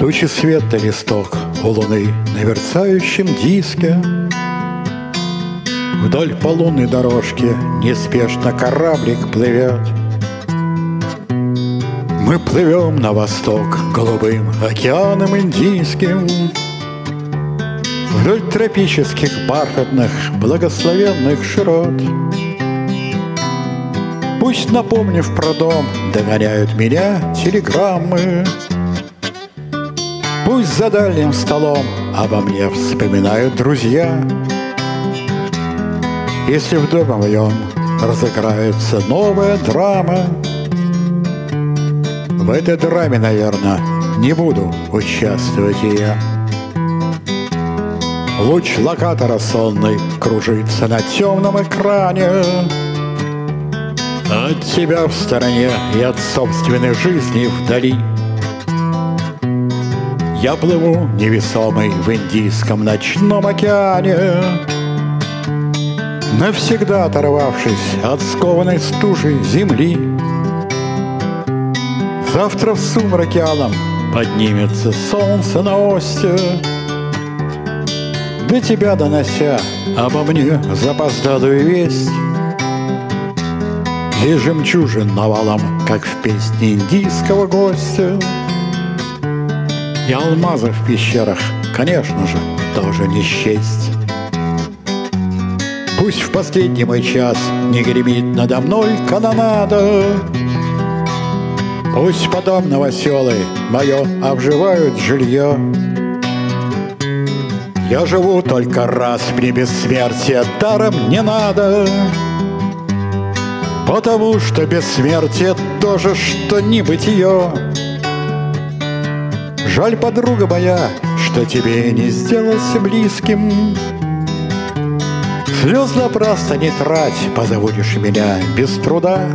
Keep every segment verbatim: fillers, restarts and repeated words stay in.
Тучи света листок у луны на мерцающем диске. Вдоль по лунной дорожке неспешно кораблик плывет. Мы плывем на восток голубым океаном Индийским, вдоль тропических бархатных благословенных широт. Пусть, напомнив про дом, догоняют меня телеграммы. Пусть за дальним столом обо мне вспоминают друзья. Если в доме моем разыграется новая драма, в этой драме, наверное, не буду участвовать и я. Луч локатора сонный кружится на темном экране. От тебя в стороне и от собственной жизни вдали. Я плыву невесомый в Индийском ночном океане, навсегда оторвавшись от скованной стужей земли. Завтра в сумраке алом поднимется солнце на осте, до тебя донося обо мне запоздалую весть. И жемчужин навалом, как в песне индийского гостя. И алмазы в пещерах, конечно же, тоже не счесть. Пусть в последний мой час не гремит надо мной канонада. Пусть потом новоселы мое обживают жилье. Я живу только раз, мне бессмертия даром не надо, потому что бессмертие тоже, что небытие. Жаль, подруга моя, что тебе не сделался близким. Слез напрасно не трать, позабудешь меня без труда.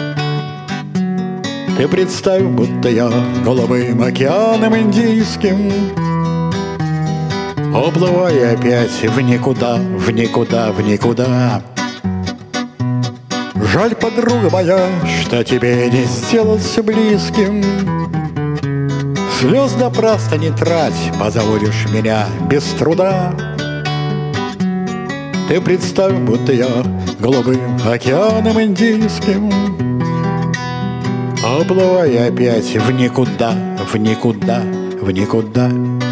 Ты представь, будто я голубым океаном Индийским уплываю опять в никуда, в никуда, в никуда. Жаль, подруга моя, что тебе не сделался близким. Слез напрасно не трать, позабудешь меня без труда. Ты представь, будто я голубым океаном Индийским уплываю опять в никуда, в никуда, в никуда.